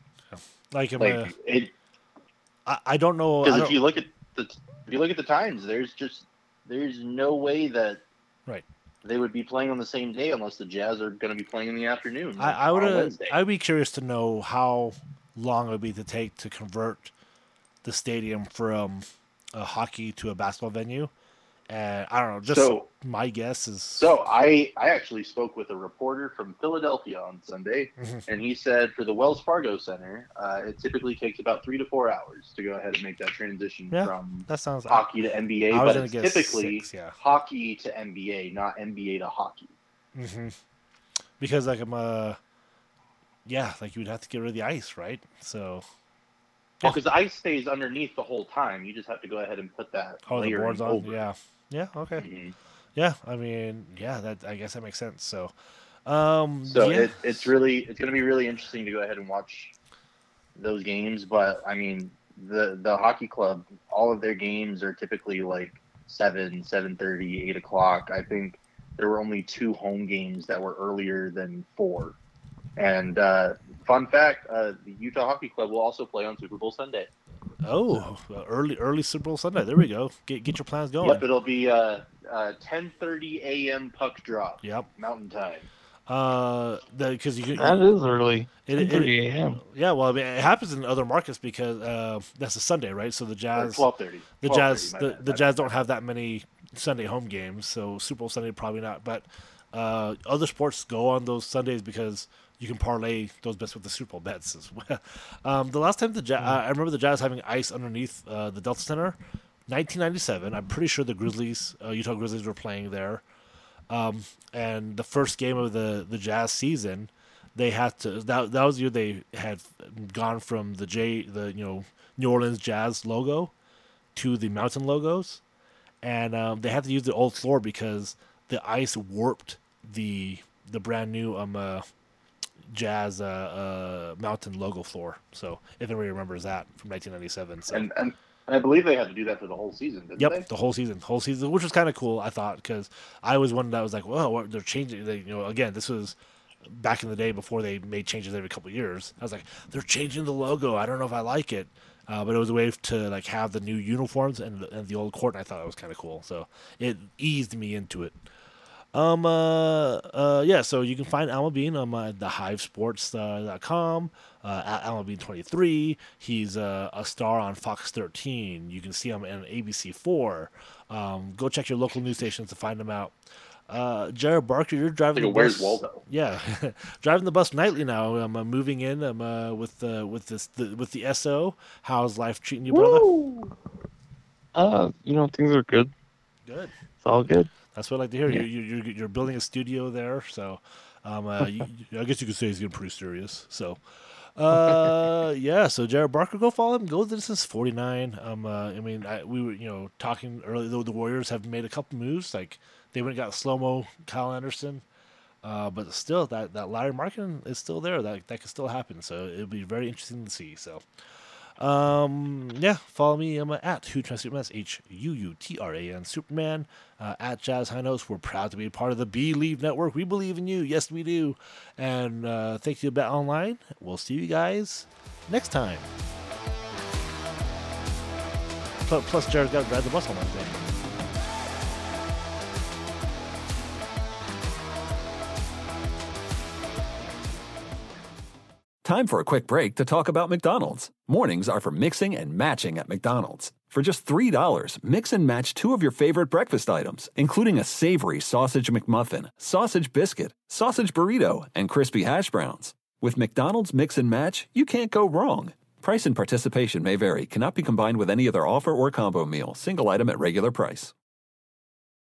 I don't know. Because if you look at the times, there's no way that they would be playing on the same day unless the Jazz are going to be playing in the afternoon. I'd be curious to know how long it would be to take to convert the stadium from a hockey to a basketball venue. And I don't know, my guess is... So I actually spoke with a reporter from Philadelphia on Sunday, and he said for the Wells Fargo Center, it typically takes about 3 to 4 hours to go ahead and make that transition from hockey to NBA, but it's typically hockey to NBA, not NBA to hockey. Mm-hmm. Because you would have to get rid of the ice, right? So... Well, because the ice stays underneath the whole time. You just have to go ahead and put that layer the boards on over. Yeah, okay. Mm-hmm. Yeah, I mean, I guess that makes sense. So, it's going to be really interesting to go ahead and watch those games. But I mean, the hockey club, all of their games are typically like 7:30, 8 o'clock. I think there were only 2 home games that were earlier than 4. And fun fact, the Utah Hockey Club will also play on Super Bowl Sunday. Oh, early Super Bowl Sunday. There we go. Get your plans going. Yep, it'll be 10:30 a.m. puck drop. Yep, Mountain Time. That is early. 10:30 a.m. Yeah, well, I mean, it happens in other markets because that's a Sunday, right? So the Jazz, 12:30. The Jazz don't have that many Sunday home games, so Super Bowl Sunday probably not. But other sports go on those Sundays because you can parlay those bets with the Super Bowl bets as well. The last time I remember the Jazz having ice underneath the Delta Center, 1997. I'm pretty sure the Utah Grizzlies were playing there. And the first game of the Jazz season, they had to. That was the year they had gone from the New Orleans Jazz logo to the Mountain logos, and they had to use the old floor because the ice warped the brand new Jazz Mountain logo floor. So if anybody remembers that from 1997, so. I believe they had to do that for the whole season, didn't they? Yep, the whole season, which was kind of cool. I thought because I was one that was like, well, they're changing. Again, this was back in the day before they made changes every couple of years. I was like, they're changing the logo. I don't know if I like it, but it was a way to like have the new uniforms and the old court. And I thought it was kind of cool, so it eased me into it. Yeah, so you can find Alma Bean on thehivesports.com, at AlmaBean23. He's a star on Fox 13. You can see him on ABC4. Go check your local news stations to find him out. Jared Barker, you're driving the bus. Where's Waldo? Yeah, driving the bus nightly now. I'm moving in. With the SO. How's life treating you, brother? Things are good. Good. It's all good. That's what I like to hear. Yeah. You're building a studio there, so I guess you could say he's getting pretty serious. So, yeah. So Jared Barker, go follow him. Go. This is 49. We were talking earlier. The Warriors have made a couple moves. Like they went and got slow-mo Kyle Anderson, but still that Larry Markin is still there. That could still happen. So it'll be very interesting to see. So. Yeah, follow me. I'm at Hootran Superman. That's HUUTRAN Superman. At Jazz High Notes. We're proud to be a part of the Believe Network. We believe in you. Yes, we do. And thank you, Bet Online. We'll see you guys next time. Plus, Jared's got to drive the bus on Wednesday. Time for a quick break to talk about McDonald's. Mornings are for mixing and matching at McDonald's. For just $3, mix and match 2 of your favorite breakfast items, including a savory sausage McMuffin, sausage biscuit, sausage burrito, and crispy hash browns. With McDonald's Mix and Match, you can't go wrong. Price and participation may vary. Cannot be combined with any other offer or combo meal. Single item at regular price.